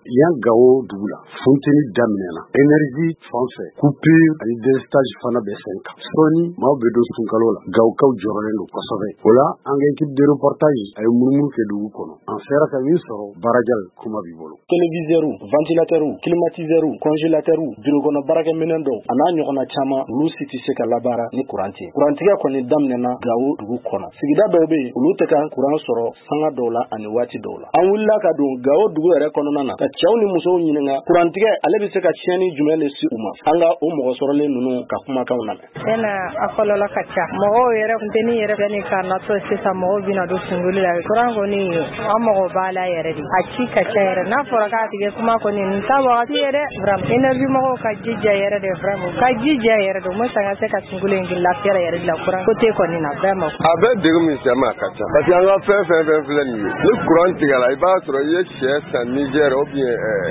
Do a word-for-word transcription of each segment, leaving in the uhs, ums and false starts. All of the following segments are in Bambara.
yan Gao dugu la funteni daminɛna énergie fan fɛ coupure ani délestage fana bɛ sen kan sɔɔni maaw bɛ don sunkalo la Gawokaw jɔrɔlen don kosɛbɛ o la an ka équipe de reportage a ye munumunu kɛ dugu kɔnɔ an sera ka min sɔrɔ Barajal kuma b'i bolo téléviseur ventilateur climatiseur congélateur bureau kɔnɔ baarakɛminɛn dɔw a n'a ɲɔgɔnna caman olu si tɛ se ka labaara ni courant tɛ courantigɛ kɔni daminɛna Gao dugu kɔnɔ sigida dɔw bɛ yen olu tɛ ka courant sɔrɔ sanga dɔw la ani waati dɔw la an wulila ka don Gao dugu yɛrɛ kɔnɔna na ka cɛw ni musow ɲininka courantigɛ ale bɛ se ka tiɲɛni jumɛn de se u ma an ka o mɔgɔ sɔrɔlen ninnu ka kumakanw lamɛn ena a kɔlɔlɔ ka ca mɔgɔw yɛrɛ funteni yɛrɛ bɛ ni ka natɔ sisan mɔgɔw bɛna don sunguli la courant kɔni an mɔgɔ b'a la yɛrɛ de a ci ka ca yɛrɛ n'a fɔra k'a tigɛ kuma kɔni nin ta wagati yɛrɛ vraiment énergie mɔgɔw ka jija yɛrɛ de vraiment ka jija yɛrɛ de mo sanga se ka sunguli in lafiya yɛrɛ de la courant côté kɔni na vraiment a bɛ degun min se ma ka ca parce que an ka fɛn fɛn fɛn filɛ nin ye ni courant tigɛra i b'a sɔrɔ i ye sɛ san Niger ou bien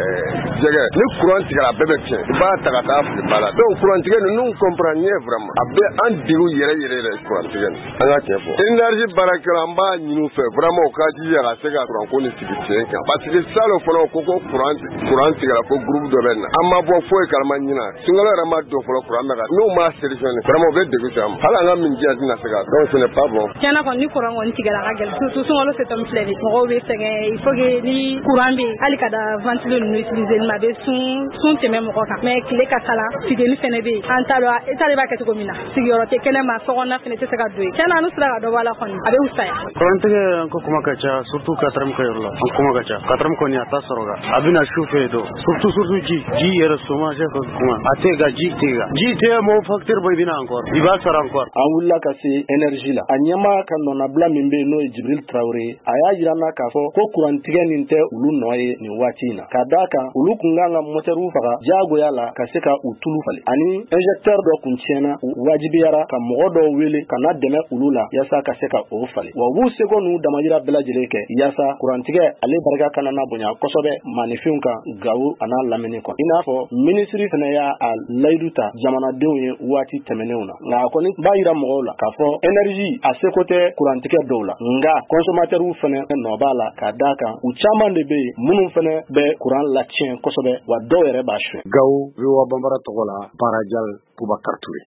jɛgɛ ni courant tigɛra a bɛɛ bɛ tiɲɛ i b'a ta ka taa fili ba la donc courant tigɛ ninnu comprend rien vraiment a bɛ an degun yɛrɛ yɛrɛ yɛrɛ courant tigɛ nin an ka tiɲɛ fɔ énergie baarakɛla an b'a ɲini u fɛ vraiment u ka jija ka se ka courant ko ni sigi tiɲɛ kan parce que salon fɔlɔ ko ko courant courant tigɛra ko groupe dɔ bɛ na an ma bɔ foyi kalama ɲina sunkalo yɛrɛ ma don fɔlɔ courant bɛ ka n'u ma solutionné vraiment u bɛ degun se an ma hali an ka min diya tɛna se ka donc ce n'est pas bon tiɲɛna kɔni ni courant kɔni tigɛra ka gɛlɛn surtout sunkalo se tɔmi filɛ nin mɔgɔw bɛ sɛgɛn il faut que ni courant bɛ hali ka da ventilo ninnu utiliser ma bɛ sun sun tɛmɛ mɔgɔ kan mais tile ka kalan sigeni fɛnɛ bɛ yen an t'a dɔn e t'ale b'a kɛ cogo min na sigiyɔrɔ tɛ kɛnɛ ma sokɔnɔna fɛnɛ tɛ se ka don yen tiɲɛna n'u sera ka dɔ bɔ a la kɔni a bɛ wusaya courant tigɛ an ko kuma ka ca surtout quatrième ka yɔrɔ la an kuma ka ca quatrième kɔni a t'a sɔrɔ ka a bɛna su fɛ don surtout surtout ji ji yɛrɛ soma se ka kuma a tɛ ka ji tɛ ka ji tɛ mɔgɔ facteur bɔ i bɛna encore i b'a sara encore an wulila ka se énergie la a ɲɛma ka nɔnabila min bɛ yen n'o ye Jibril Traoré a y'a jira n na k'a fɔ ko courant tigɛ nin tɛ olu nɔ ye nin waati in na ka d'a kan olu kun kan ka motɛriw faga diyagoya la ka se ka u tulu falen ani injecteur dɔ kun tiɲɛna u wajibiyara ka mɔgɔ dɔw wele ka na dɛmɛ olu la yaasa ka se ka o falen wa u b'u seko n'u damayira bɛɛ lajɛlen kɛ yaasa courant tigɛ ale barika kana na bonya kosɛbɛ maanifinw kan Gao a n'a lamini kɔnɔ i n'a fɔ ministre fana y'a a layidu ta jamanadenw ye waati tɛmɛnenw na nka a kɔni b'a jira mɔgɔw la k'a fɔ énergie a seko tɛ courant tigɛ dɔw la nka consommateurs fana nɔ b'a la ka d'a kan u caman de bɛ yen minnu fana bɛ courant latiɲɛ kosɛbɛ wa dɔw yɛrɛ b'a suɲɛ Gao V O A Banbara tɔgɔ la Barajal Boubacar Touré